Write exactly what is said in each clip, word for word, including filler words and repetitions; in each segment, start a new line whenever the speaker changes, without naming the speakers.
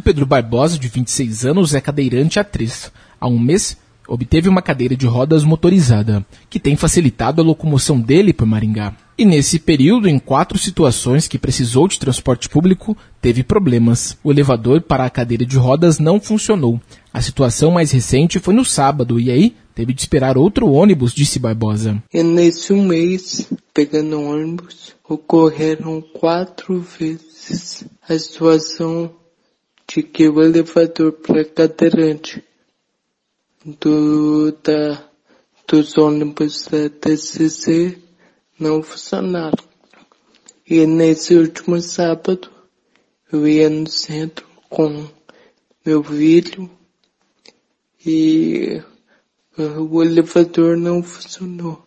Pedro Barbosa, de vinte e seis anos, é cadeirante A três. Há um mês, obteve uma cadeira de rodas motorizada, que tem facilitado a locomoção dele por Maringá. E nesse período, em quatro situações que precisou de transporte público, teve problemas. O elevador para a cadeira de rodas não funcionou. A situação mais recente foi no sábado, e aí teve de esperar outro ônibus, disse Barbosa.
E nesse um mês, pegando ônibus, ocorreram quatro vezes a situação de que o elevador para cadeirante do, da, dos ônibus da T C C não funcionaram. E nesse último sábado, eu ia no centro com meu filho e o elevador não funcionou.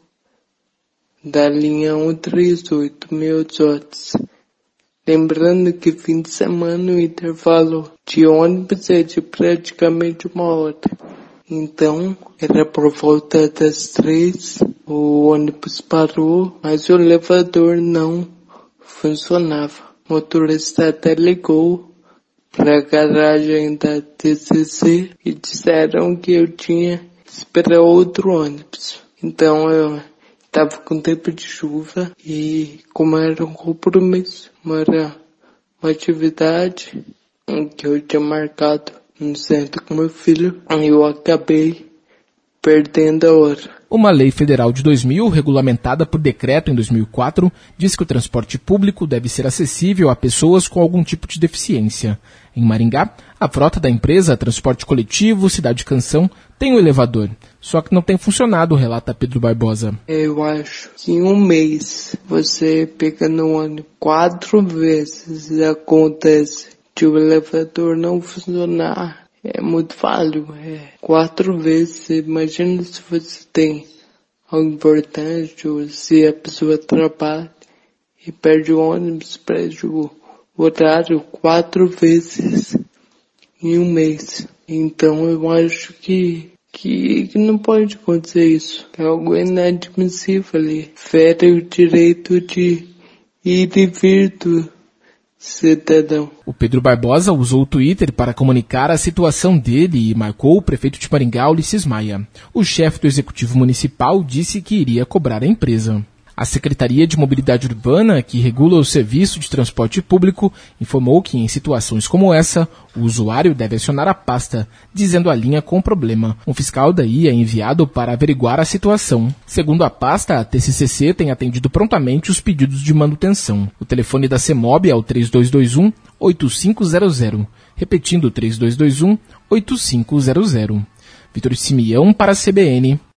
Da linha cento e trinta e oito, meus odds. Lembrando que fim de semana o intervalo de ônibus é de praticamente uma hora. Então, era por volta das três, o ônibus parou, mas o elevador não funcionava. O motorista até ligou para a garagem da T C C e disseram que eu tinha que esperar outro ônibus. Então, eu estava com tempo de chuva e, como era um compromisso, era uma atividade que eu tinha marcado no centro com meu filho, eu acabei perdendo a hora.
Uma lei federal de dois mil, regulamentada por decreto em dois mil e quatro, diz que o transporte público deve ser acessível a pessoas com algum tipo de deficiência. Em Maringá, a frota da empresa Transporte Coletivo Cidade Canção tem um elevador, só que não tem funcionado, relata Pedro Barbosa.
Eu acho que em um mês, você pegando um ônibus quatro vezes acontece de o elevador não funcionar. É muito falho, é quatro vezes. Imagina se você tem algo importante ou se a pessoa trabalha e perde o ônibus, perde o horário quatro vezes em um mês. Então eu acho que, que, que não pode acontecer isso. É algo inadmissível ali. Fere o direito de ir e vir do cidadão.
O Pedro Barbosa usou o Twitter para comunicar a situação dele e marcou o prefeito de Maringá, Ulisses Maia. O chefe do executivo municipal disse que iria cobrar a empresa. A Secretaria de Mobilidade Urbana, que regula o serviço de transporte público, informou que em situações como essa, o usuário deve acionar a pasta, dizendo a linha com problema. Um fiscal daí é enviado para averiguar a situação. Segundo a pasta, a T C C C tem atendido prontamente os pedidos de manutenção. O telefone da CEMOB é o três dois dois um, oito cinco zero zero. Repetindo, três dois dois um, oito cinco zero zero. Vitor Simeão para a C B N.